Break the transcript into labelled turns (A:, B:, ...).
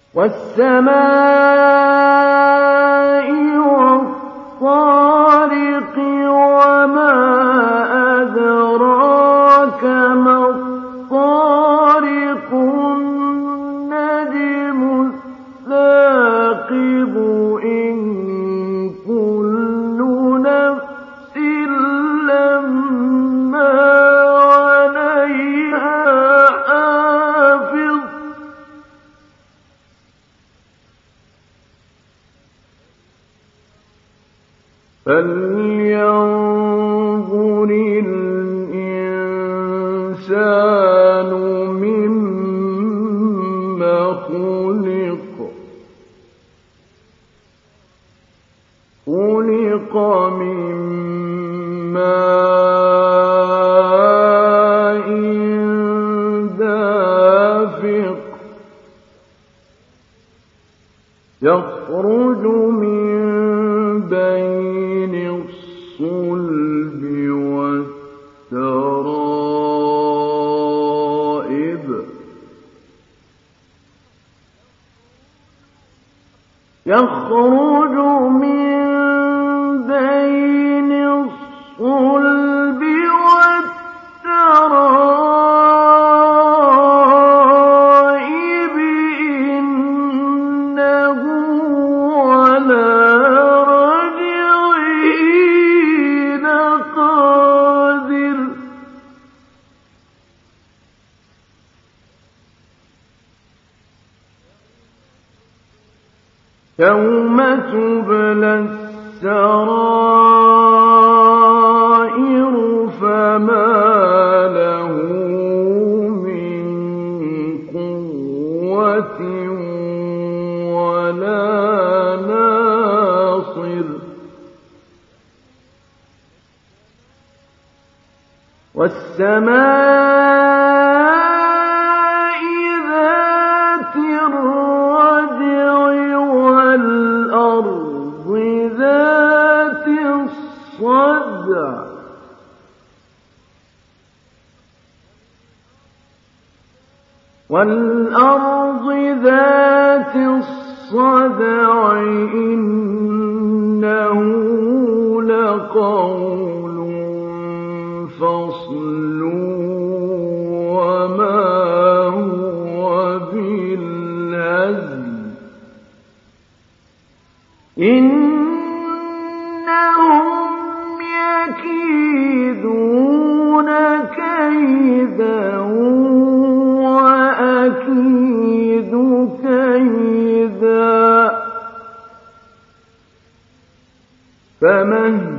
A: وَالسَّمَاءِ وَالطَّارِقِ وَمَا أَدْرَاكَ مَا الطَّارِقُ النَّجْمُ الثَّاقِبُ إِن كُلُّ نَفْسٍ لَّمَّا عَلَيْهَا حَافِظٌ فَلْيَنظُرِ الْإِنسَانُ مِمَّ خُلِقَ خُلِقَ مِن مَّاءٍ دَافِقٍ يَخْرُجُ مِن بَيْنِ الصُّلْبِ وَالتَّرَائِبِ إِنَّهُ عَلَىٰ رَجْعِهِ لَقَادِرٌ يَوْمَ تُبْلَى السَّرَائِرُ فَمَا لَهُ مِن قُوَّةٍ وَلَا نَاصِرٍ وَالسَّمَاءِ ذَاتِ الرَّجْعِ وَالْأَرْضِ ذَاتِ الصَّدْعِ إِنَّهُ لَقَوْلٌ فَصْلٌ وَمَا هُوَ بِالْهَزْلِ إِنَّهُمْ يَكِيدُونَ كَيْدًا وَأَكِيدُ كَيْدًا فَمَهِّلِ